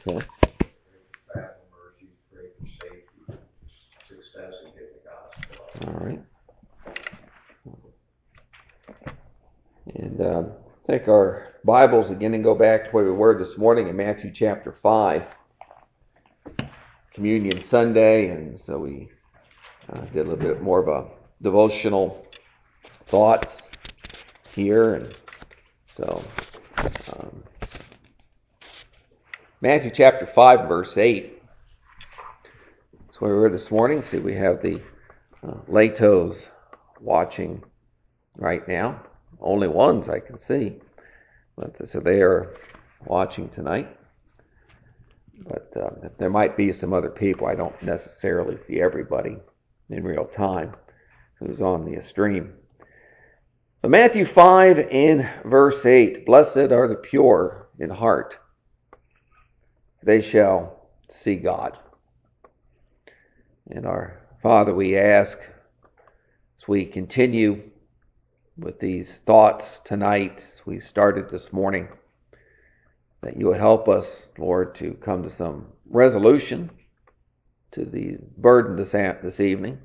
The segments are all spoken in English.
Okay. Travel mercy, pray for safety, success in getting the gospel. All right. And take our Bibles again and go back to where we were this morning in Matthew chapter 5. Communion Sunday, and so we did a little bit more of a devotional thoughts here. And so Matthew chapter 5, verse 8. That's where we were this morning. See, we have the Latos watching right now. Only ones I can see. But so they are watching tonight. But there might be some other people. I don't necessarily see everybody in real time who's on the stream. But Matthew 5 and verse 8. Blessed are the pure in heart. They shall see God. And our Father, we ask as we continue with these thoughts tonight, as we started this morning, that you will help us, Lord, to come to some resolution to the burden this evening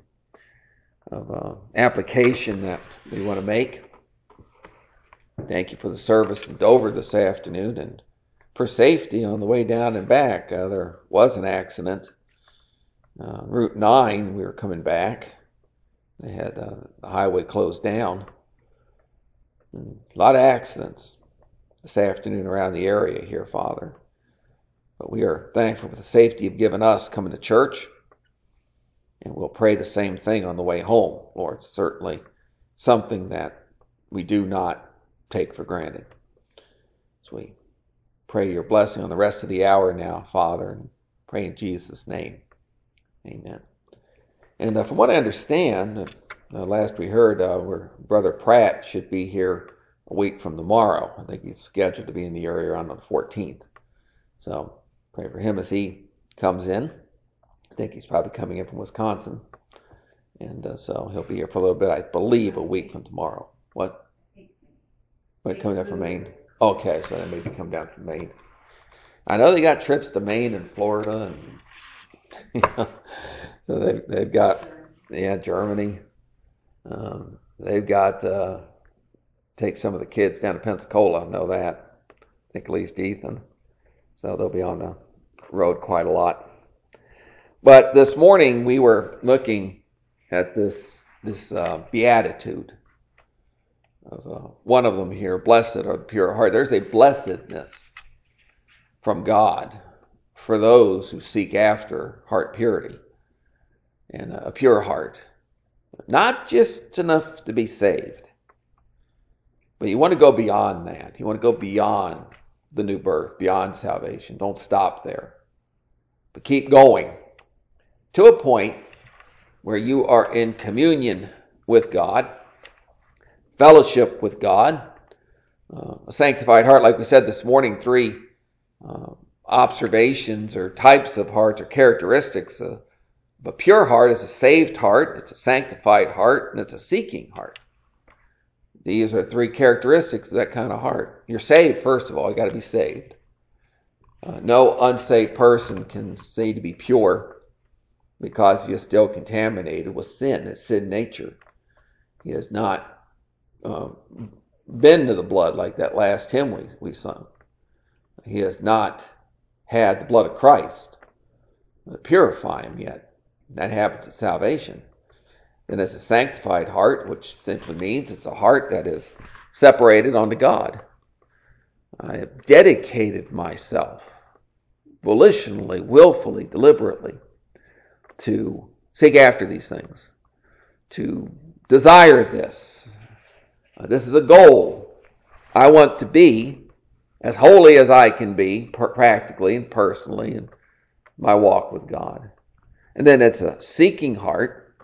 of application that we want to make. Thank you for the service in Dover this afternoon and for safety on the way down and back. There was an accident. Route 9, we were coming back. They had the highway closed down. And a lot of accidents this afternoon around the area here, Father. But we are thankful for the safety you've given us coming to church. And we'll pray the same thing on the way home, Lord. It's certainly something that we do not take for granted. So we pray your blessing on the rest of the hour now, Father, and pray in Jesus' name. Amen. And from what I understand, last we heard, where Brother Pratt should be here a week from tomorrow. I think he's scheduled to be in the area around the 14th. So pray for him as he comes in. I think he's probably coming in from Wisconsin. And so he'll be here for a little bit, I believe, a week from tomorrow. What? Wait, coming up from Maine? Okay, so they maybe come down from Maine. I know they got trips to Maine and Florida, and so they've got Germany. They've got take some of the kids down to Pensacola. I know that. I think at least Ethan. So they'll be on the road quite a lot. But this morning we were looking at this beatitude of one of them here. Blessed are the pure heart. There's a blessedness from God for those who seek after heart purity and a pure heart. Not just enough to be saved, but you want to go beyond that. You want to go beyond the new birth, beyond salvation. Don't stop there, but keep going to a point where you are in communion with God, fellowship with God, a sanctified heart. Like we said this morning, 3 observations or types of hearts or characteristics. A pure heart is a saved heart, it's a sanctified heart, and it's a seeking heart. These are 3 characteristics of that kind of heart. You're saved, first of all. You got to be saved. No unsaved person can say to be pure because he is still contaminated with sin, his sin nature. He has not been to the blood like that last hymn we sung. He has not had the blood of Christ to purify him yet. That happens at salvation. Then it's a sanctified heart, which simply means it's a heart that is separated unto God. I have dedicated myself volitionally, willfully, deliberately to seek after these things, to desire this. This is a goal. I want to be as holy as I can be, practically and personally, in my walk with God. And then it's a seeking heart.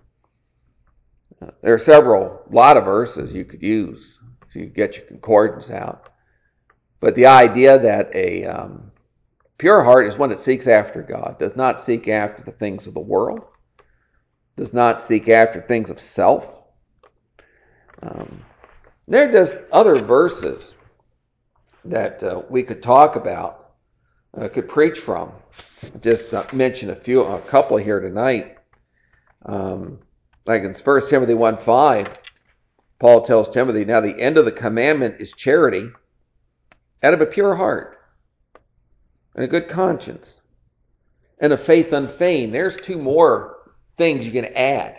There are a lot of verses you could use if you get your concordance out. But the idea that a pure heart is one that seeks after God, does not seek after the things of the world, does not seek after things of self. There are just other verses that we could talk about could preach from. Just mention a couple here tonight. Like in 1 Timothy 1:5, Paul tells Timothy, now the end of the commandment is charity out of a pure heart and a good conscience and a faith unfeigned. There's two more things you can add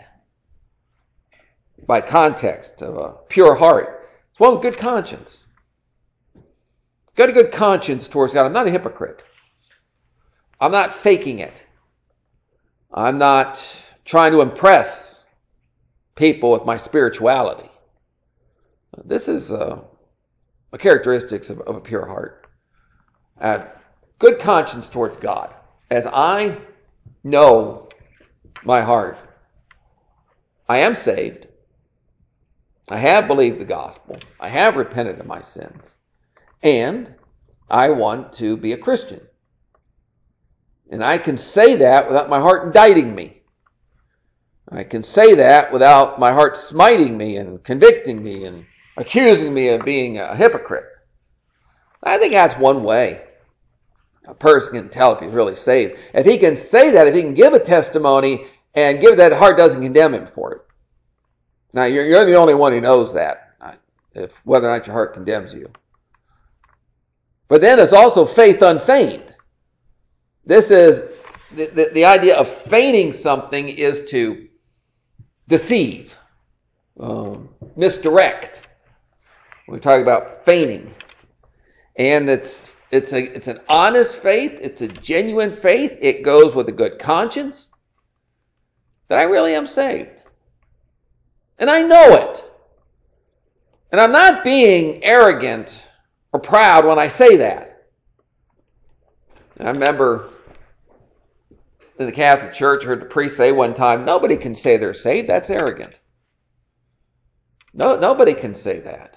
by context of a pure heart. It's one with good conscience. Got a good conscience towards God. I'm not a hypocrite. I'm not faking it. I'm not trying to impress people with my spirituality. This is a characteristics of a pure heart. Good conscience towards God. As I know my heart, I am saved. I have believed the gospel. I have repented of my sins. And I want to be a Christian. And I can say that without my heart indicting me. I can say that without my heart smiting me and convicting me and accusing me of being a hypocrite. I think that's one way a person can tell if he's really saved. If he can say that, if he can give a testimony and give that heart doesn't condemn him for it. Now, you're the only one who knows that, if whether or not your heart condemns you. But then it's also faith unfeigned. This is the idea of feigning something is to deceive, misdirect. We talk about feigning, and it's an honest faith. It's a genuine faith. It goes with a good conscience that I really am saved, and I know it, and I'm not being arrogant or proud when I say that. And I remember in the Catholic Church, I heard the priest say one time, nobody can say they're saved. That's arrogant. No, nobody can say that.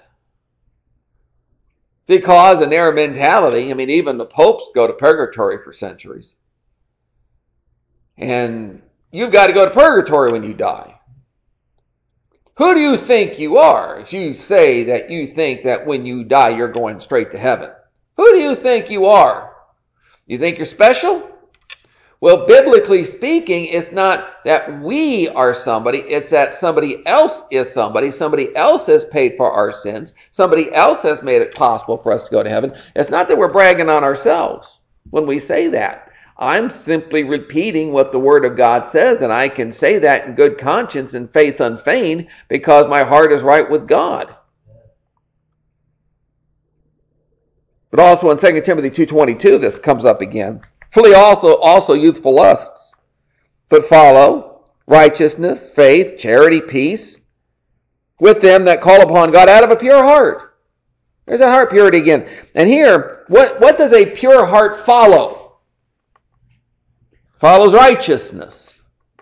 Because in their mentality, I mean, even the popes go to purgatory for centuries. And you've got to go to purgatory when you die. Who do you think you are if you say that you think that when you die, you're going straight to heaven? Who do you think you are? You think you're special? Well, biblically speaking, it's not that we are somebody, it's that somebody else is somebody. Somebody else has paid for our sins. Somebody else has made it possible for us to go to heaven. It's not that we're bragging on ourselves when we say that. I'm simply repeating what the Word of God says, and I can say that in good conscience and faith unfeigned because my heart is right with God. But also in 2 Timothy 2:22, this comes up again. Flee also youthful lusts, but follow righteousness, faith, charity, peace, with them that call upon God out of a pure heart. There's that heart purity again. And here, what does a pure heart follow? Follows righteousness.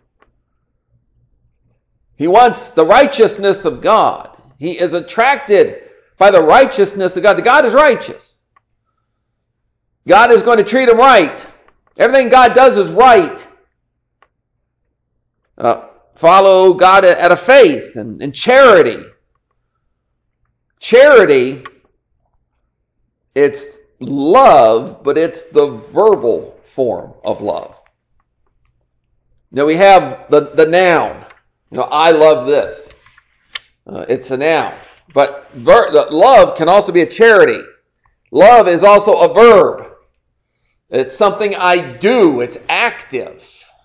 He wants the righteousness of God. He is attracted by the righteousness of God. God is righteous. God is going to treat him right. Everything God does is right. Follow God at a faith and charity. Charity, it's love, but it's the verbal form of love. We have the noun. I love this. It's a noun. But love can also be a charity. Love is also a verb. It's something I do. It's active.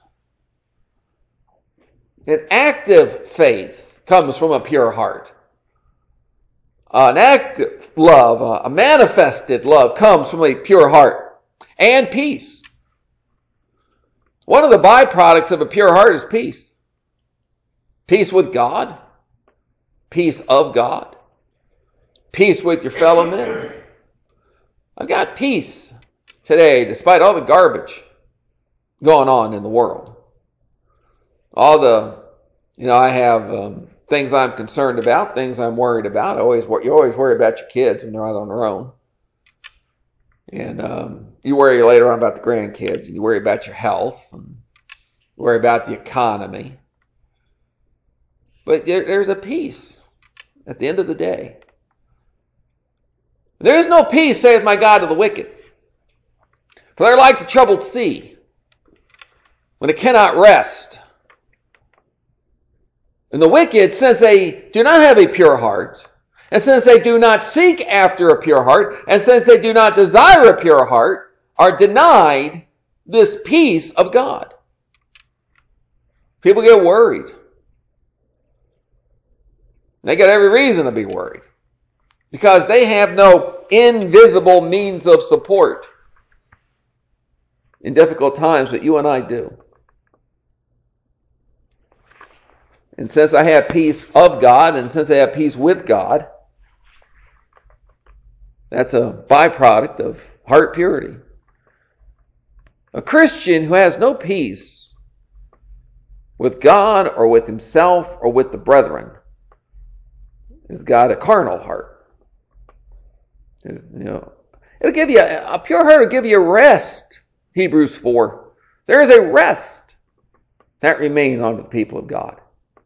An active faith comes from a pure heart. An active love, a manifested love comes from a pure heart. And peace. One of the byproducts of a pure heart is peace. Peace with God. Peace of God. Peace with your fellow men. I've got peace today, despite all the garbage going on in the world. All the, I have things I'm concerned about, things I'm worried about. You always worry about your kids when they're out on their own. And you worry later on about the grandkids, and you worry about your health, and you worry about the economy. But there's a peace at the end of the day. There is no peace, saith my God, to the wicked. For they're like the troubled sea, when it cannot rest. And the wicked, since they do not have a pure heart, and since they do not seek after a pure heart, and since they do not desire a pure heart, are denied this peace of God. People get worried. They got every reason to be worried, because they have no invisible means of support in difficult times, but you and I do. And since I have peace of God, and since I have peace with God, that's a byproduct of heart purity. A Christian who has no peace with God or with himself or with the brethren has got a carnal heart. It'll give you a pure heart will give you rest. Hebrews 4. There is a rest that remains on the people of God.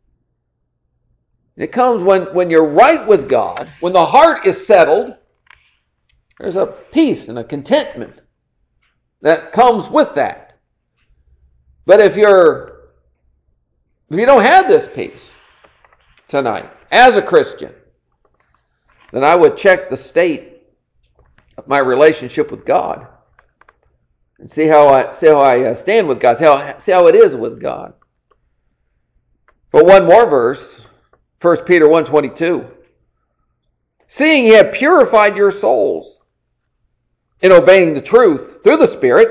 It comes when you're right with God, when the heart is settled, there's a peace and a contentment that comes with that. But if you don't have this peace tonight, as a Christian, then I would check the state of my relationship with God and see how I stand with God, see how it is with God. But one more verse, 1 Peter 1:22. Seeing ye have purified your souls in obeying the truth through the Spirit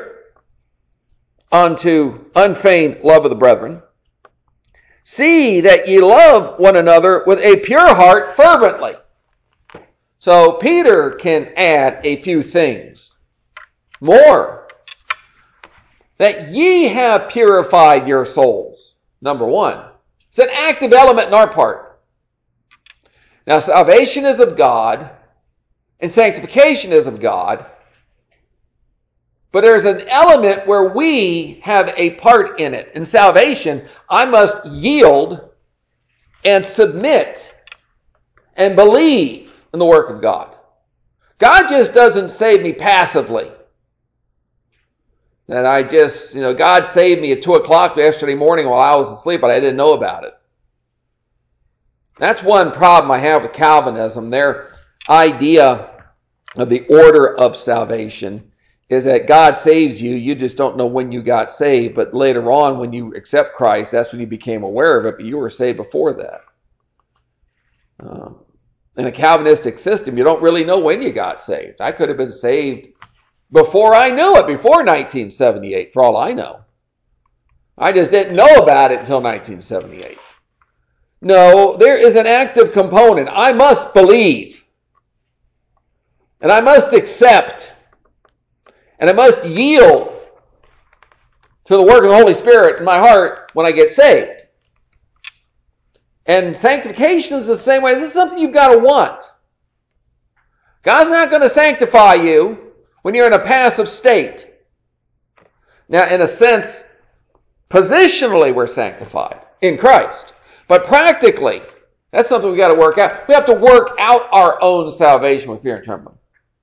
unto unfeigned love of the brethren, see that ye love one another with a pure heart fervently. So Peter can add a few things more. That ye have purified your souls. Number one. It's an active element in our part. Now, salvation is of God, and sanctification is of God. But there's an element where we have a part in it. In salvation, I must yield and submit and believe in the work of God. God just doesn't save me passively. That I just, God saved me at 2 o'clock yesterday morning while I was asleep, but I didn't know about it. That's one problem I have with Calvinism. Their idea of the order of salvation is that God saves you, you just don't know when you got saved, but later on when you accept Christ, that's when you became aware of it, but you were saved before that. In a Calvinistic system, you don't really know when you got saved. I could have been saved before I knew it, before 1978, for all I know. I just didn't know about it until 1978. No, there is an active component. I must believe. And I must accept. And I must yield to the work of the Holy Spirit in my heart when I get saved. And sanctification is the same way. This is something you've got to want. God's not going to sanctify you when you're in a passive state. Now, in a sense, positionally we're sanctified in Christ. But practically, that's something we've got to work out. We have to work out our own salvation with fear and trembling.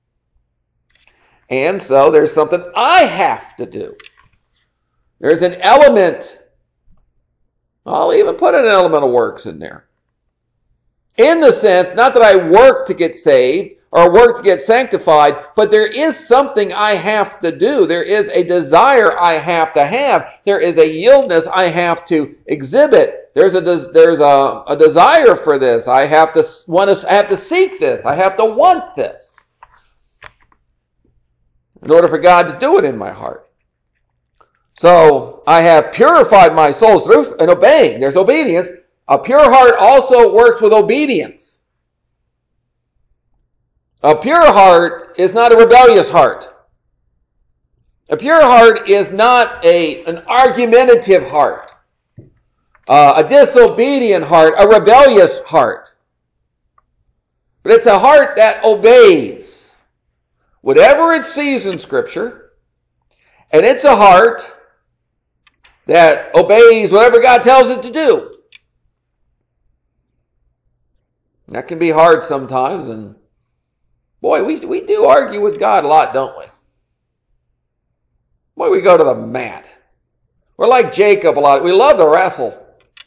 And so there's something I have to do. There's an element, I'll even put an element of works in there. In the sense, not that I work to get saved or work to get sanctified, but there is something I have to do. There is a desire I have to have. There is a yieldness I have to exhibit. There's a desire for this. I have to seek this. I have to want this in order for God to do it in my heart. So I have purified my souls through and obeying. There's obedience. A pure heart also works with obedience. A pure heart is not a rebellious heart. A pure heart is not an argumentative heart, a disobedient heart, a rebellious heart. But it's a heart that obeys whatever it sees in Scripture, and it's a heart that obeys whatever God tells it to do. That can be hard sometimes, and boy, we do argue with God a lot, don't we? Why we go to the mat? We're like Jacob a lot. We love to wrestle.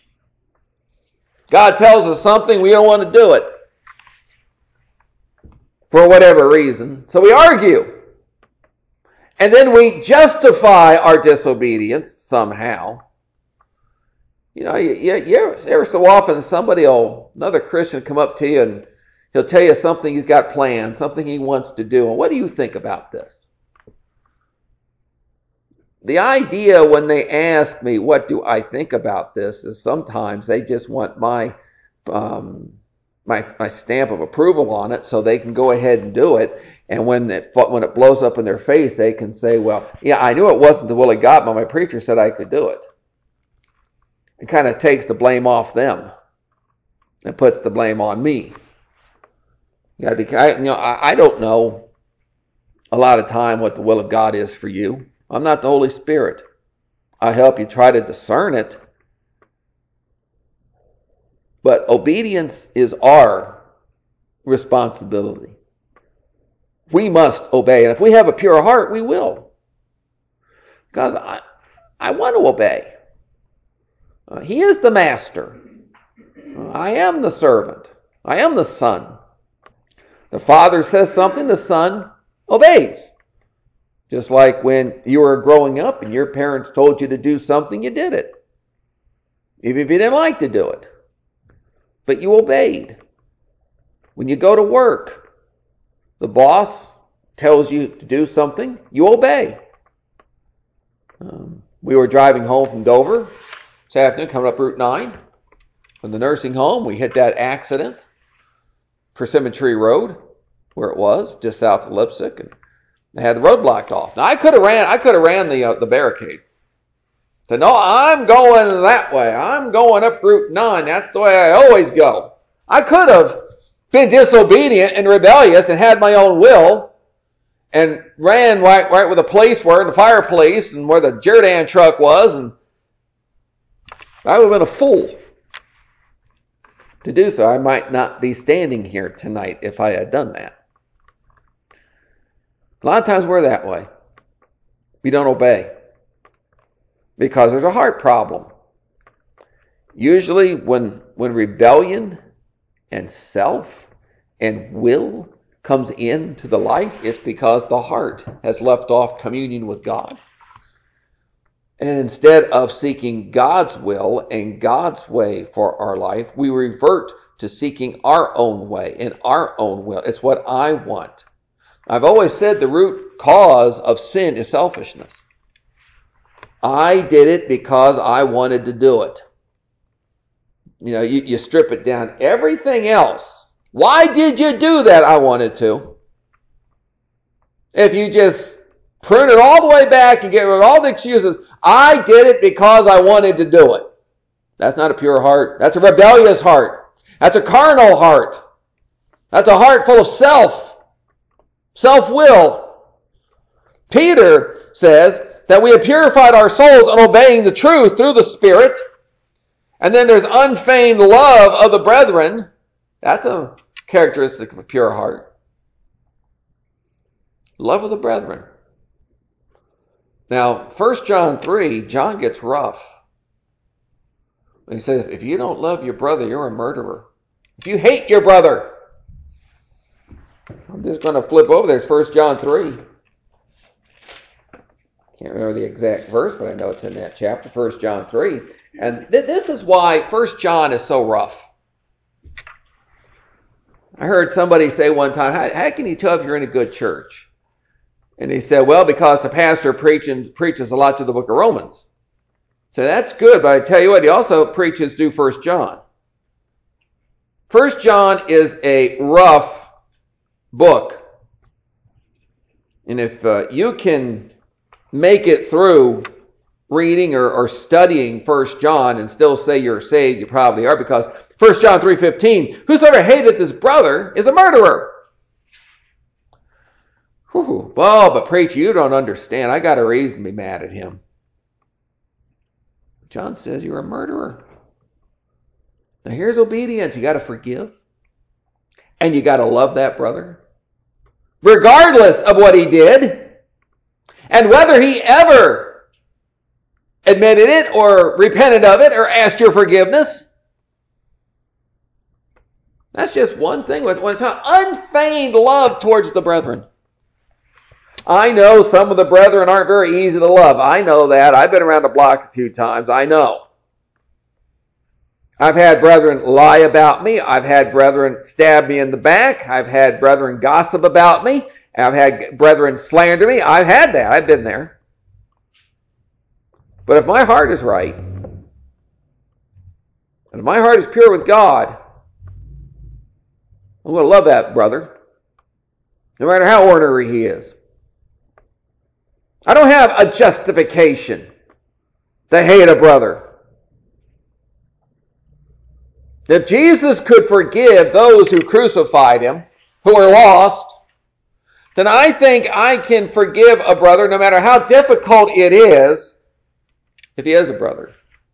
God tells us something, we don't want to do it for whatever reason. So we argue. And then we justify our disobedience somehow. You know, every so often another Christian come up to you and he'll tell you something he's got planned, something he wants to do. And what do you think about this? The idea when they ask me, what do I think about this, is sometimes they just want my stamp of approval on it so they can go ahead and do it. And when it blows up in their face, they can say, well, yeah, I knew it wasn't the will of God, but my preacher said I could do it. It kind of takes the blame off them and puts the blame on me. You got to be, I don't know a lot of time what the will of God is for you. I'm not the Holy Spirit. I help you try to discern it. But obedience is our responsibility. We must obey. And if we have a pure heart, we will. Because I want to obey. He is the master. I am the servant. I am the son. The father says something, the son obeys. Just like when you were growing up and your parents told you to do something, you did it. Even if you didn't like to do it. But you obeyed. When you go to work, the boss tells you to do something, you obey. We were driving home from Dover this afternoon, coming up Route 9. From the nursing home, we hit that accident. Persimmon Tree Road, where it was, just south of Lipsick, and they had the road blocked off. Now I could have ran the barricade. Said, no, I'm going that way. I'm going up Route 9. That's the way I always go. I could have been disobedient and rebellious and had my own will and ran right where the police were, and the fire police, and where the Jerdan truck was, and I would have been a fool to do so. I might not be standing here tonight if I had done that. A lot of times we're that way. We don't obey because there's a heart problem. Usually when rebellion and self and will comes into the life, it's because the heart has left off communion with God. And instead of seeking God's will and God's way for our life, we revert to seeking our own way and our own will. It's what I want. I've always said the root cause of sin is selfishness. I did it because I wanted to do it. You know, you strip it down. Everything else. Why did you do that? I wanted to. If you just prune it all the way back and get rid of all the excuses, I did it because I wanted to do it. That's not a pure heart. That's a rebellious heart. That's a carnal heart. That's a heart full of self-will. Peter says that we have purified our souls in obeying the truth through the Spirit. And then there's unfeigned love of the brethren. That's a characteristic of a pure heart. Love of the brethren. Now, 1 John 3, John gets rough. He says, if you don't love your brother, you're a murderer. If you hate your brother. I'm just going to flip over there. It's 1 John 3. Can't remember the exact verse, but I know it's in that chapter, 1 John 3. And this is why 1 John is so rough. I heard somebody say one time, how can you tell if you're in a good church? And he said, well, because the pastor preaches a lot to the book of Romans. So that's good, but I tell you what, he also preaches through 1 John. 1 John is a rough book. And if you can make it through reading or studying 1 John and still say you're saved, you probably are, because 1 John 3:15, whosoever hateth his brother is a murderer. Whew. Well, but preacher, you don't understand. I got a reason to be mad at him. John says you're a murderer. Now here's obedience. You got to forgive. And you got to love that brother. Regardless of what he did. And whether he ever admitted it or repented of it or asked your forgiveness, that's just one thing. Unfeigned love towards the brethren. I know some of the brethren aren't very easy to love. I know that. I've been around the block a few times. I know. I've had brethren lie about me. I've had brethren stab me in the back. I've had brethren gossip about me. I've had brethren slander me. I've had that. I've been there. But if my heart is right, and if my heart is pure with God, I'm going to love that brother, no matter how ornery he is. I don't have a justification to hate a brother. If Jesus could forgive those who crucified him, who are lost, then I think I can forgive a brother no matter how difficult it is, if he is a brother.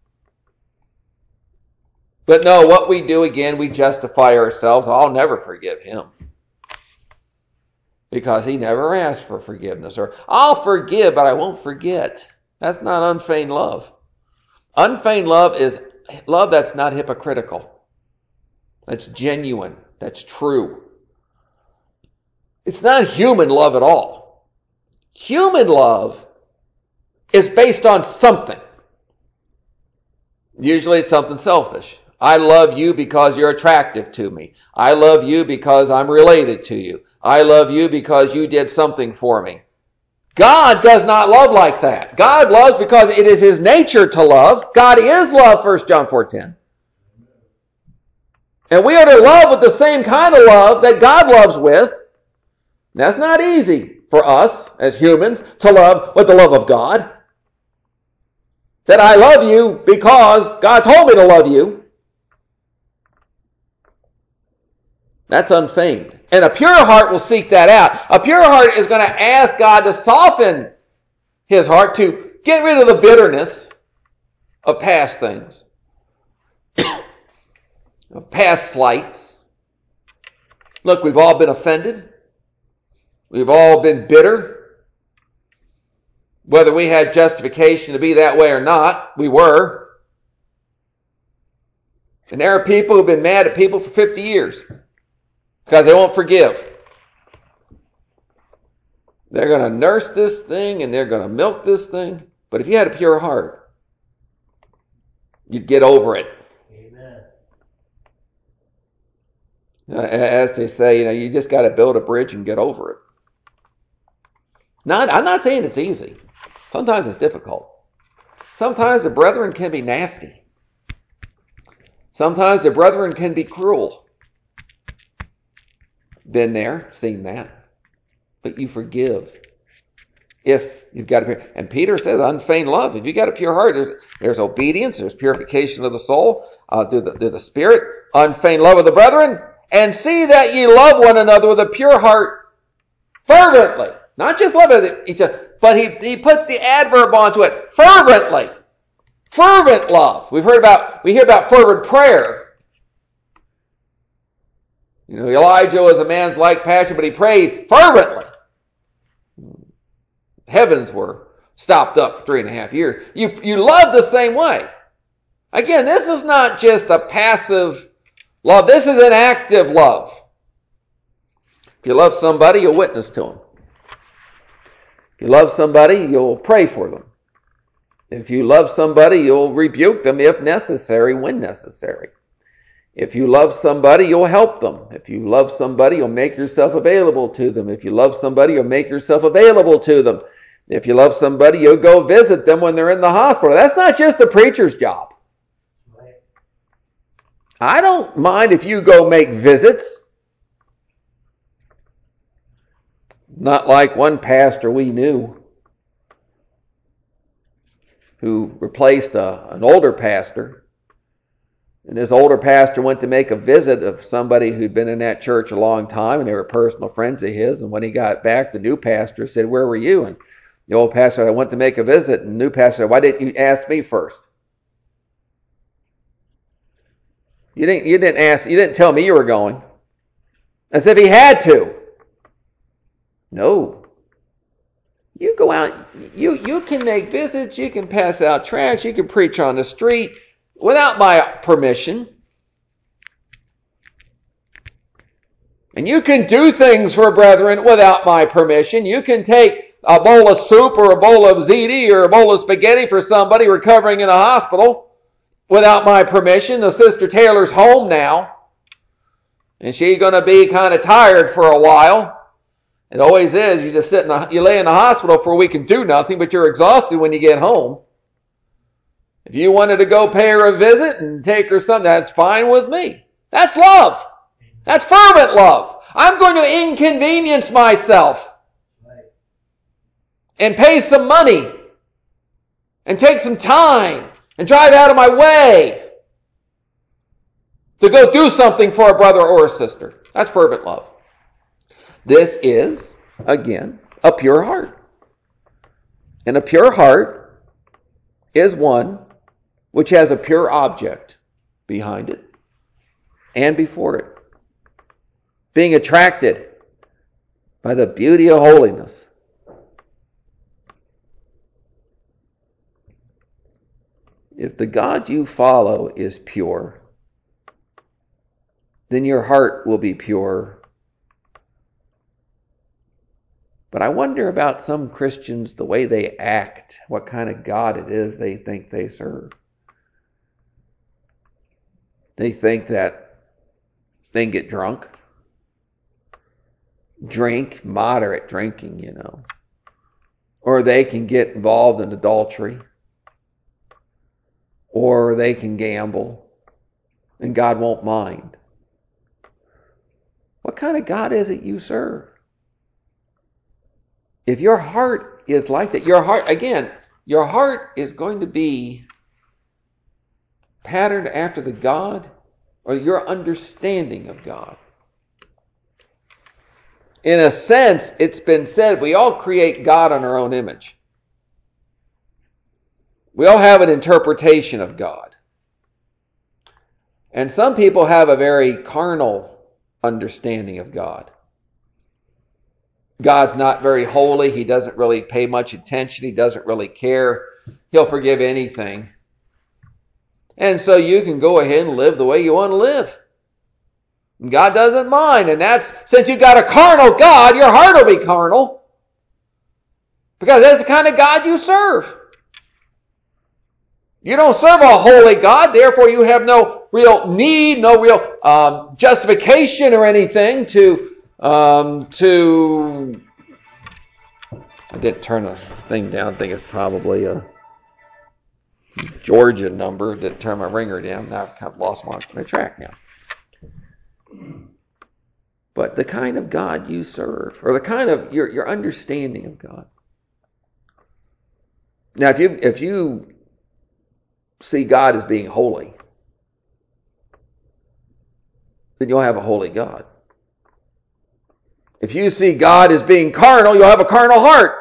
But no, what we do again, we justify ourselves. I'll never forgive him because he never asked for forgiveness. Or I'll forgive, but I won't forget. That's not unfeigned love. Unfeigned love is love that's not hypocritical. That's genuine. That's true. It's not human love at all. Human love is based on something. Usually it's something selfish. I love you because you're attractive to me. I love you because I'm related to you. I love you because you did something for me. God does not love like that. God loves because it is his nature to love. God is love, 1 John 4:10. And we are to love with the same kind of love that God loves with. That's not easy for us as humans to love with the love of God. That I love you because God told me to love you. That's unfeigned. And a pure heart will seek that out. A pure heart is going to ask God to soften his heart, to get rid of the bitterness of past things, of past slights. Look, we've all been offended. We've all been bitter. Whether we had justification to be that way or not, we were. And there are people who've been mad at people for 50 years because they won't forgive. They're going to nurse this thing and they're going to milk this thing. But if you had a pure heart, you'd get over it. Amen. As they say, you just got to build a bridge and get over it. I'm not saying it's easy. Sometimes it's difficult. Sometimes the brethren can be nasty. Sometimes the brethren can be cruel. Been there, seen that. But you forgive if you've got a pure. And Peter says unfeigned love. If you got a pure heart, there's obedience, there's purification of the soul through the Spirit, unfeigned love of the brethren, and see that ye love one another with a pure heart fervently. Not just love each other, but he puts the adverb onto it. Fervently. Fervent love. We hear about fervent prayer. Elijah was a man's like passion, but he prayed fervently. Heavens were stopped up for 3.5 years. You love the same way. Again, this is not just a passive love. This is an active love. If you love somebody, you'll witness to them. If you love somebody, you'll pray for them. If you love somebody, you'll rebuke them if necessary, when necessary. If you love somebody, you'll help them. If you love somebody, you'll make yourself available to them. If you love somebody, you'll make yourself available to them. If you love somebody, you'll go visit them when they're in the hospital. That's not just the preacher's job. I don't mind if you go make visits. Not like one pastor we knew who replaced an older pastor. And this older pastor went to make a visit of somebody who'd been in that church a long time, and they were personal friends of his. And when he got back, the new pastor said, "Where were you?" And the old pastor said, "I went to make a visit." And the new pastor said, "Why didn't you ask me first? You didn't tell me you were going." As if he had to. No. You go out, you can make visits, you can pass out tracts, you can preach on the street without my permission. And you can do things for brethren without my permission. You can take a bowl of soup or a bowl of ziti or a bowl of spaghetti for somebody recovering in a hospital without my permission. The Sister Taylor's home now, and she's going to be kind of tired for a while. It always is. You just you lay in the hospital for a week and do nothing, but you're exhausted when you get home. If you wanted to go pay her a visit and take her something, that's fine with me. That's love. That's fervent love. I'm going to inconvenience myself and pay some money and take some time and drive out of my way to go do something for a brother or a sister. That's fervent love. This is, again, a pure heart. And a pure heart is one which has a pure object behind it and before it, being attracted by the beauty of holiness. If the God you follow is pure, then your heart will be pure. But I wonder about some Christians, the way they act, what kind of God it is they think they serve. They think that they can get drunk, drink, moderate drinking, or they can get involved in adultery, or they can gamble, and God won't mind. What kind of God is it you serve? If your heart is like that, your heart is going to be patterned after the God or your understanding of God. In a sense, it's been said we all create God in our own image. We all have an interpretation of God. And some people have a very carnal understanding of God. God's not very holy. He doesn't really pay much attention. He doesn't really care. He'll forgive anything. And so you can go ahead and live the way you want to live. And God doesn't mind. And since you've got a carnal God, your heart will be carnal. Because that's the kind of God you serve. You don't serve a holy God, therefore you have no real need, no real justification or anything to I didn't turn the thing down. I think it's probably a Georgia number. Didn't turn my ringer down. Now I've kind of lost my track now. But the kind of God you serve, or the kind of your understanding of God. Now, if you see God as being holy, then you'll have a holy God. If you see God as being carnal, you'll have a carnal heart.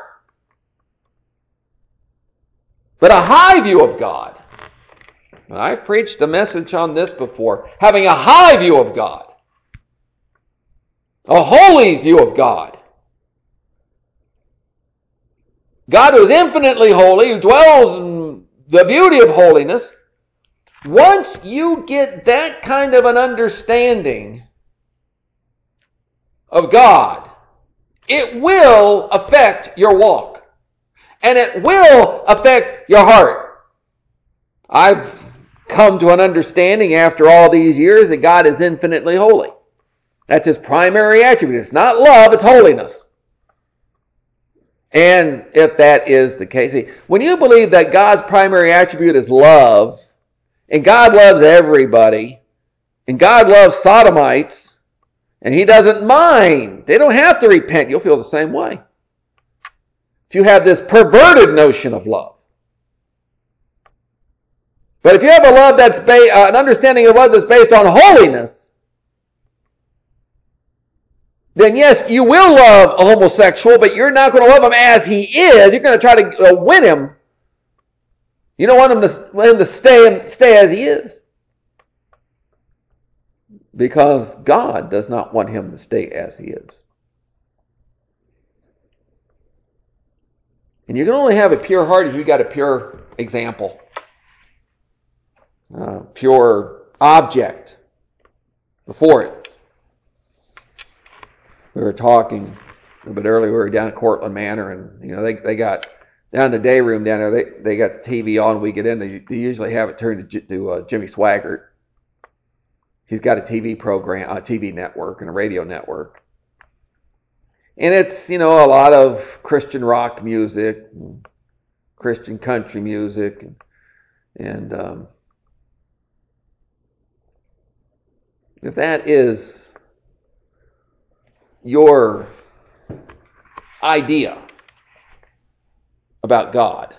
But a high view of God, and I've preached a message on this before, having a high view of God, a holy view of God. God who is infinitely holy, who dwells in the beauty of holiness. Once you get that kind of an understanding of God, it will affect your walk. And it will affect your heart. I've come to an understanding after all these years that God is infinitely holy. That's His primary attribute. It's not love, it's holiness. And if that is the case, see, when you believe that God's primary attribute is love, and God loves everybody, and God loves sodomites, and He doesn't mind, they don't have to repent, you'll feel the same way. If you have this perverted notion of love. But if you have a love that's an understanding of love that's based on holiness, then yes, you will love a homosexual, but you're not going to love him as he is. You're going to try to win him. You don't want him to stay as he is. Because God does not want him to stay as he is. And you can only have a pure heart if you've got a pure example, pure object before it. We were talking a bit earlier. We were down at Cortland Manor, and they got down in the day room down there. They got the TV on. We get in. They usually have it turned to Jimmy Swaggart. He's got a TV program, a TV network, and a radio network. And it's, a lot of Christian rock music, and Christian country music, and if that is your idea about God,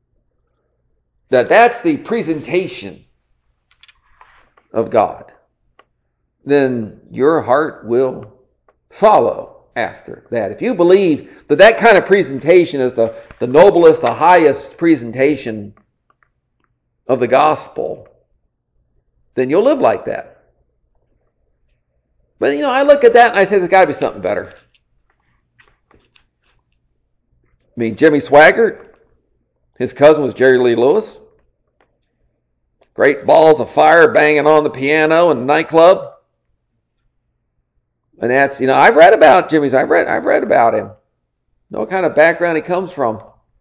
that's the presentation of God, then your heart will follow after that. If you believe that kind of presentation is the noblest, the highest presentation of the gospel, then you'll live like that. But, I look at that and I say there's got to be something better. I mean, Jimmy Swaggart, his cousin was Jerry Lee Lewis. Great balls of fire banging on the piano in the nightclub. And that's, I've read about Jimmy's. I've read about him. Know what kind of background he comes from.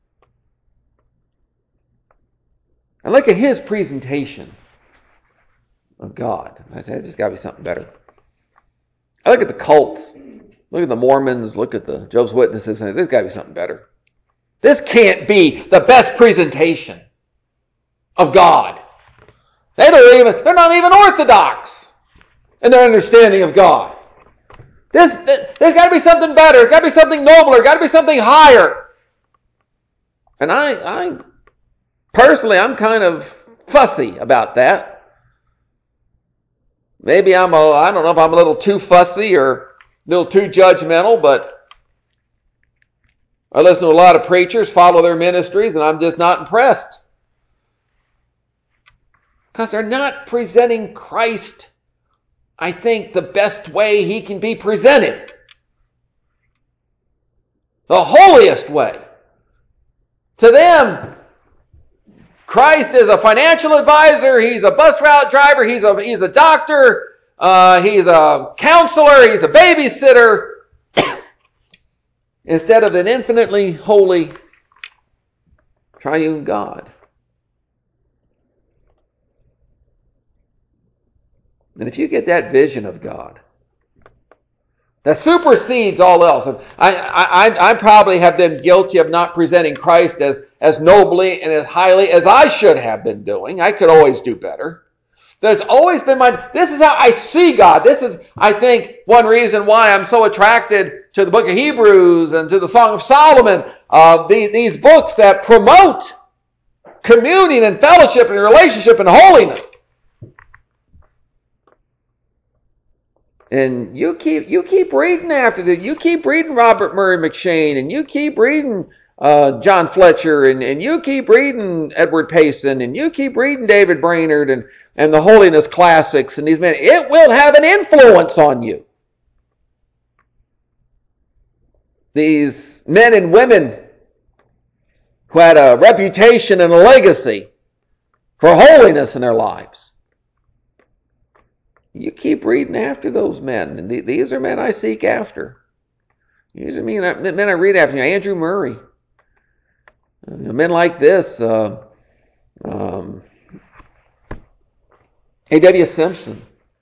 And look at his presentation of God. I say, there's just got to be something better. I look at the cults. Look at the Mormons. Look at the Jehovah's Witnesses. And there's got to be something better. This can't be the best presentation of God. They're not even orthodox in their understanding of God. There's got to be something better. There's got to be something nobler. There's got to be something higher. And I personally, I'm kind of fussy about that. Maybe I don't know if I'm a little too fussy or a little too judgmental, but I listen to a lot of preachers, follow their ministries, and I'm just not impressed. Because they're not presenting Christ, I think, the best way he can be presented. The holiest way. To them, Christ is a financial advisor, he's a bus route driver, he's a doctor, he's a counselor, he's a babysitter, instead of an infinitely holy triune God. And if you get that vision of God, that supersedes all else. And I probably have been guilty of not presenting Christ as nobly and as highly as I should have been doing. I could always do better. There's always been this is how I see God. This is, I think, one reason why I'm so attracted to the book of Hebrews and to the Song of Solomon. These books that promote communion and fellowship and relationship and holiness. And you keep reading after that. You keep reading Robert Murray McCheyne, and you keep reading John Fletcher, and you keep reading Edward Payson, and you keep reading David Brainerd and the Holiness Classics and these men. It will have an influence on you. These men and women who had a reputation and a legacy for holiness in their lives. You keep reading after those men. And these are men I seek after. These are men I read after. Andrew Murray. Men like this. A.W. Simpson.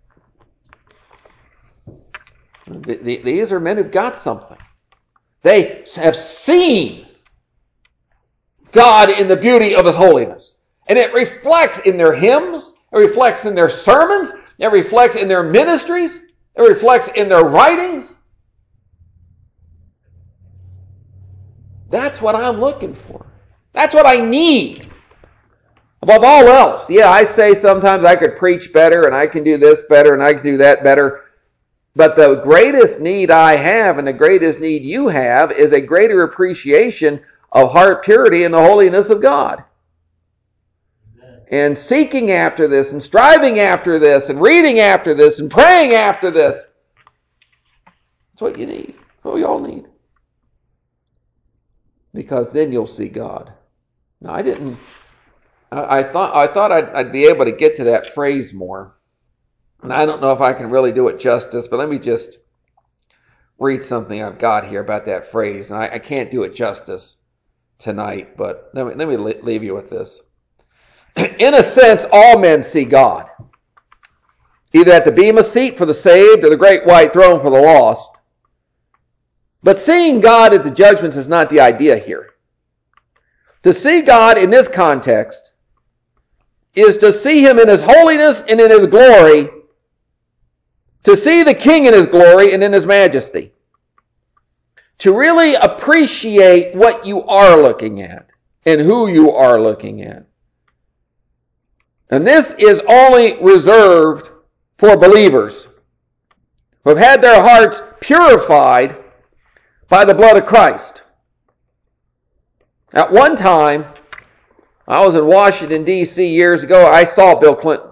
These are men who've got something. They have seen God in the beauty of his holiness. And it reflects in their hymns. It reflects in their sermons. It reflects in their ministries. It reflects in their writings. That's what I'm looking for. That's what I need. Above all else. Yeah, I say sometimes I could preach better and I can do this better and I can do that better. But the greatest need I have and the greatest need you have is a greater appreciation of heart purity and the holiness of God. And seeking after this and striving after this and reading after this and praying after this. That's what you need. That's what we all need. because then you'll see God. Now, I thought I'd be able to get to that phrase more. And I don't know if I can really do it justice, but let me just read something I've got here about that phrase. And I can't do it justice tonight, but let me leave you with this. In a sense, all men see God, either at the bema seat for the saved or the great white throne for the lost. But seeing God at the judgments is not the idea here. To see God in this context is to see him in his holiness and in his glory, to see the King in his glory and in his majesty, to really appreciate what you are looking at and who you are looking at. And this is only reserved for believers who have had their hearts purified by the blood of Christ. At one time, I was in Washington, D.C. years ago. I saw Bill Clinton.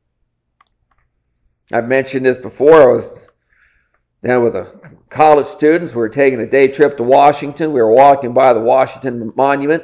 I've mentioned this before. I was down with the college students. We were taking a day trip to Washington. We were walking by the Washington Monument.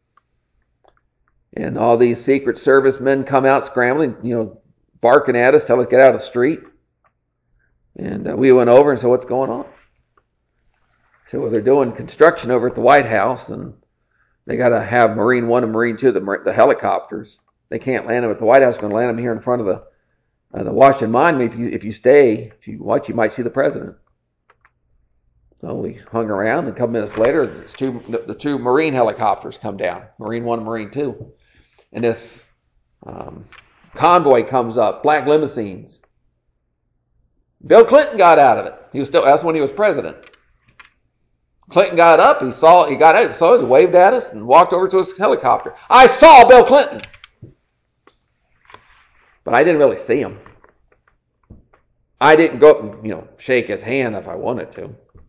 And all these Secret Service men come out scrambling, barking at us, telling us to get out of the street. And we went over and said, "What's going on?" So, well, they're doing construction over at the White House, and they got to have Marine 1 and Marine 2, the helicopters. They can't land them at the White House. Going to land them here in front of the Washington Monument. If you watch, you might see the president. So we hung around, and a couple minutes later, the two Marine helicopters come down, Marine 1 and Marine 2. And this convoy comes up, black limousines. Bill Clinton got out of it. That's when he was president. Clinton got up, he got out, he waved at us and walked over to his helicopter. I saw Bill Clinton. But I didn't really see him. I didn't go up and, shake his hand if I wanted to.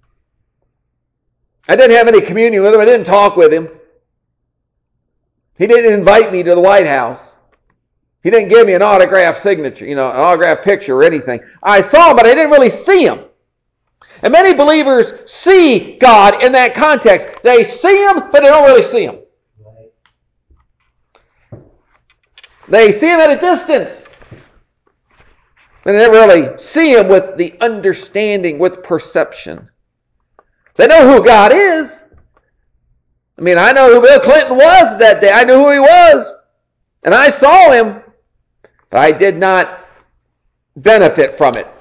I didn't have any communion with him. I didn't talk with him. He didn't invite me to the White House. He didn't give me an autograph signature, an autograph picture or anything. I saw him, but I didn't really see him. And many believers see God in that context. They see him, but they don't really see him. They see him at a distance. And they don't really see him with the understanding, with perception. They know who God is. I know who Bill Clinton was that day. I knew who he was. And I saw him. But I did not benefit from it.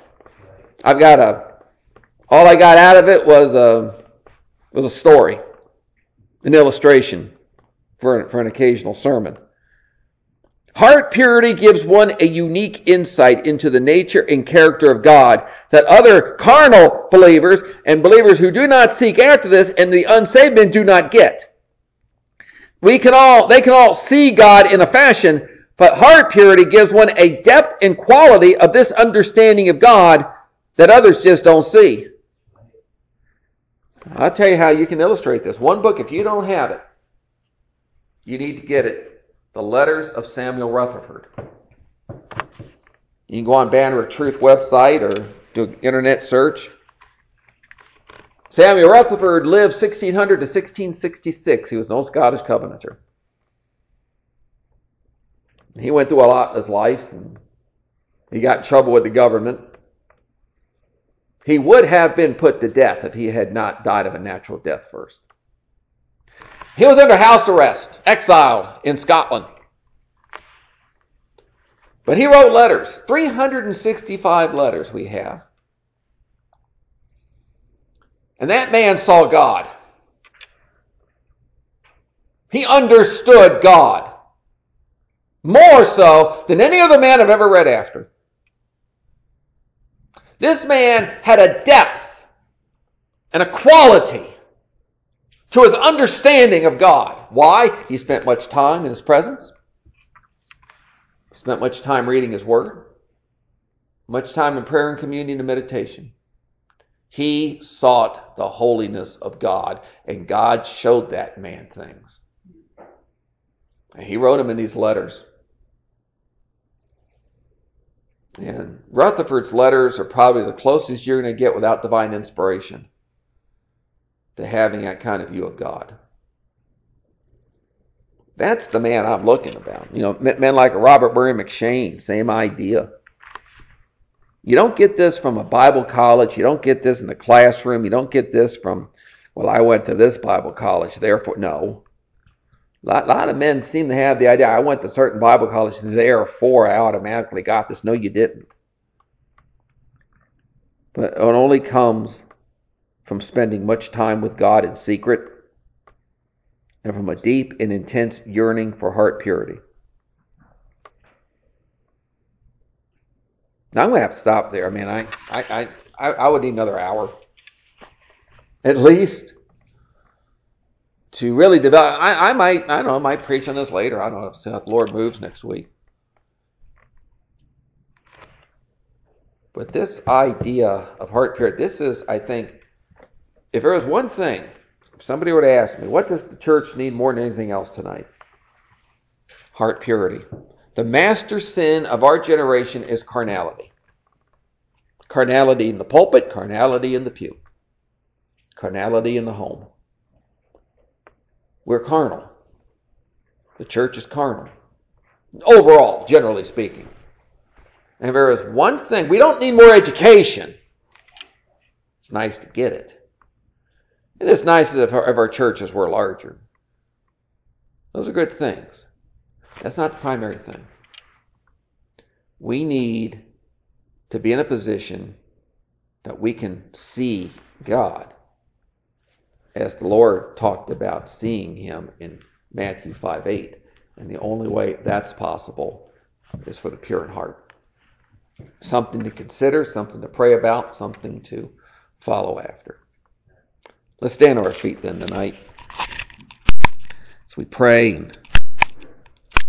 All I got out of it was a story, an illustration for an occasional sermon. Heart purity gives one a unique insight into the nature and character of God that other carnal believers and believers who do not seek after this and the unsaved men do not get. They can all see God in a fashion, but heart purity gives one a depth and quality of this understanding of God that others just don't see. I'll tell you how you can illustrate this. One book, if you don't have it, you need to get it. The Letters of Samuel Rutherford. You can go on Banner of Truth website or do an internet search. Samuel Rutherford lived 1600 to 1666. He was an old Scottish Covenanter. He went through a lot in his life. He got in trouble with the government. He would have been put to death if he had not died of a natural death first. He was under house arrest, exiled in Scotland. But he wrote letters, 365 letters we have. And that man saw God. He understood God more so than any other man I've ever read after. This man had a depth and a quality to his understanding of God. Why? He spent much time in his presence. He spent much time reading his word. Much time in prayer and communion and meditation. He sought the holiness of God, and God showed that man things. And he wrote them in these letters. And Rutherford's letters are probably the closest you're going to get without divine inspiration to having that kind of view of God. That's the man I'm looking about. Men like Robert Murray McShane, same idea. You don't get this from a Bible college. You don't get this in the classroom. You don't get this from, well, I went to this Bible college, therefore, no. A lot of men seem to have the idea, I went to certain Bible college, therefore I automatically got this. No, you didn't. But it only comes from spending much time with God in secret and from a deep and intense yearning for heart purity. Now, I'm going to have to stop there. I would need another hour, at least, to really develop. I might preach on this later. I don't know if the Lord moves next week. But this idea of heart purity, this is, I think, if there was one thing, if somebody were to ask me, what does the church need more than anything else tonight? Heart purity. The master sin of our generation is carnality. Carnality in the pulpit, carnality in the pew. Carnality in the home. We're carnal. The church is carnal. Overall, generally speaking. And if there is one thing, we don't need more education. It's nice to get it. And it's nice if our churches were larger. Those are good things. That's not the primary thing. We need to be in a position that we can see God as the Lord talked about seeing him in Matthew 5:8. And the only way that's possible is for the pure in heart. Something to consider, something to pray about, something to follow after. Let's stand on our feet then tonight as we pray and